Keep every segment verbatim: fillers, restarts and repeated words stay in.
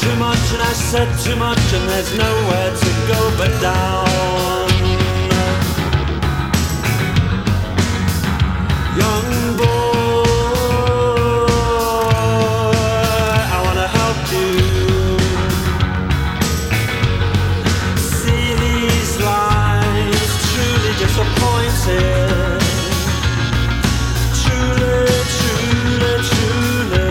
too much and I said too much and there's nowhere to go but down. Young boy, I wanna help you see these lines truly disappointed. Truly, truly, truly.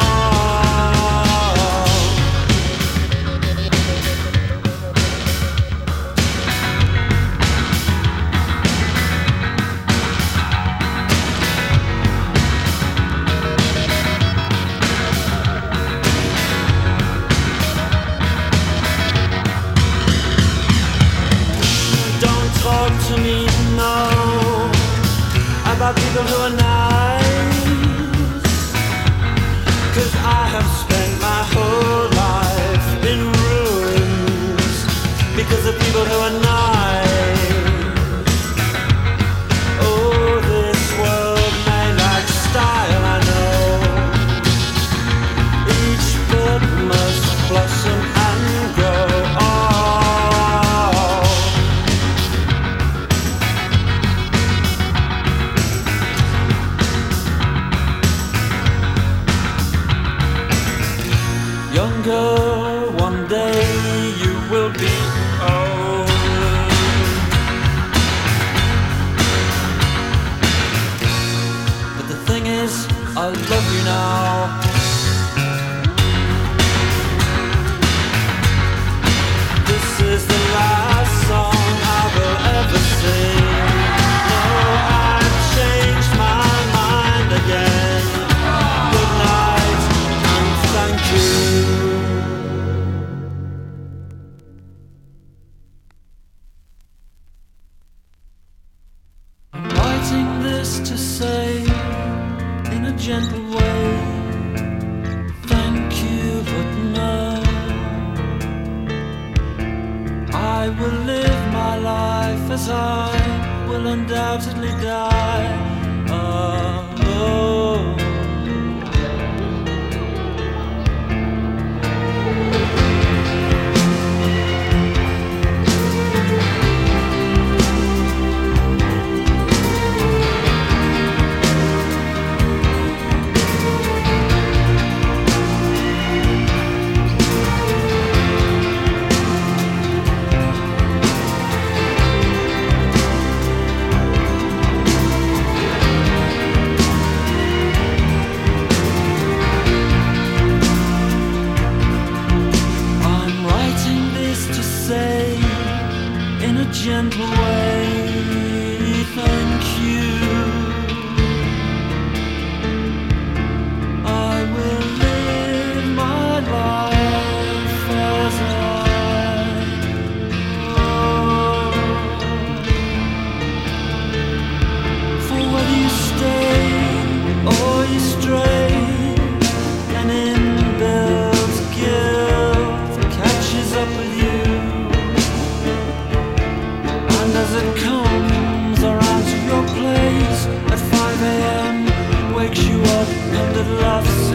Talk to me now about people who are nice, 'cause I have spent my whole life in ruins because of people who are nice. Oh, this world may lack style, I know. Each bud must blossom and grow. Younger, one day you will be old. But the thing is, I love you now. This is the last song I will ever sing. No, I've changed my mind again. Good night and thank you. Writing this to say in a gentle way, thank you, but no. I will live my life as I will undoubtedly die. Oh, oh. Gentle way, thank you. I will live my life as I oh. For whether you stay or you stray, an inbuilt guilt catches up with you. As it comes around to your place at five a.m. wakes you up and it laughs